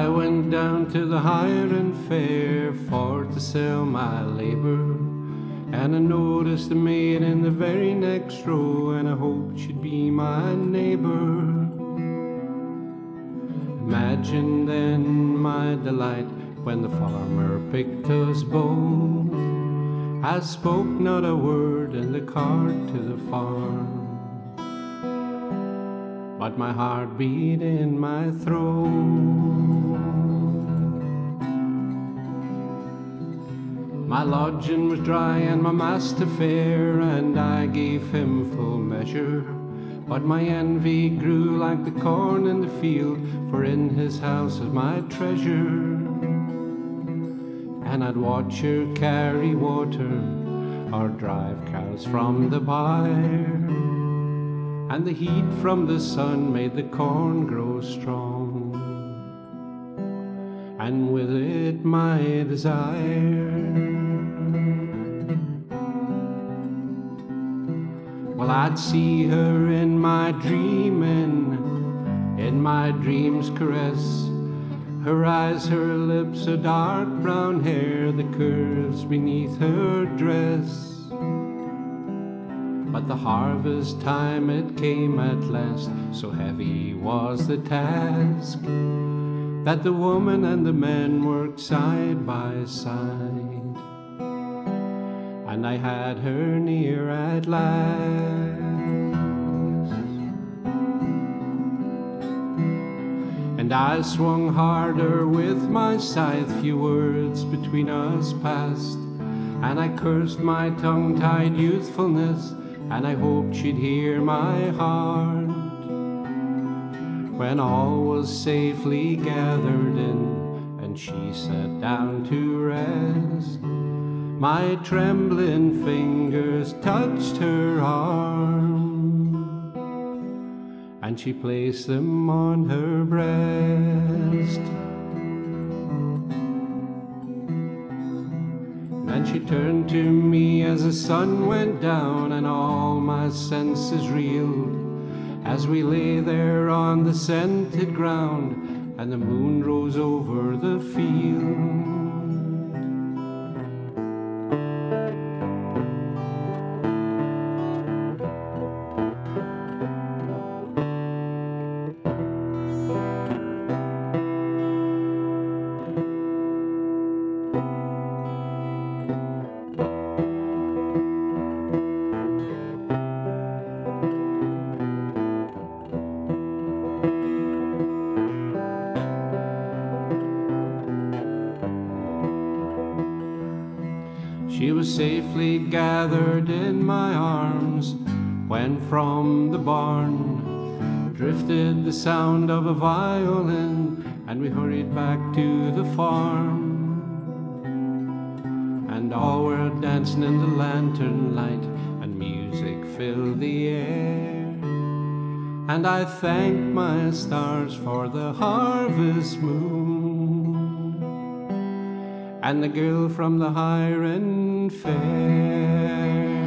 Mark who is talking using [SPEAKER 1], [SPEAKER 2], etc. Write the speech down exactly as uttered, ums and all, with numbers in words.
[SPEAKER 1] I went down to the Highland Fair for to sell my labour, and I noticed a maid in the very next row, and I hoped she'd be my neighbour. Imagine then my delight when the farmer picked his bow. I spoke not a word in the cart to the farm, but my heart beat in my throat. My lodging was dry and my master fair, and I gave him full measure. But my envy grew like the corn in the field, for in his house is my treasure. And I'd watch her carry water or drive cows from the byre, and the heat from the sun made the corn grow strong, and with it my desire. Well, I'd see her in my dreaming, in my dreams caress, her eyes, her lips, her dark brown hair, the curves beneath her dress. But the harvest time it came at last, so heavy was the task, that the woman and the man worked side by side, and I had her near at last. And I swung harder with my scythe, few words between us passed, and I cursed my tongue-tied youthfulness, and I hoped she'd hear my heart. When all was safely gathered in, and she sat down to rest, my trembling fingers touched her arm, and she placed them on her breast. And she turned to me as the sun went down, and all my senses reeled, as we lay there on the scented ground, and the moon rose over the field. She was safely gathered in my arms, when from the barn drifted the sound of a violin, and we hurried back to the farm. And all were dancing in the lantern light, and music filled the air. And I thanked my stars for the harvest moon, and the girl from the Highland Fair.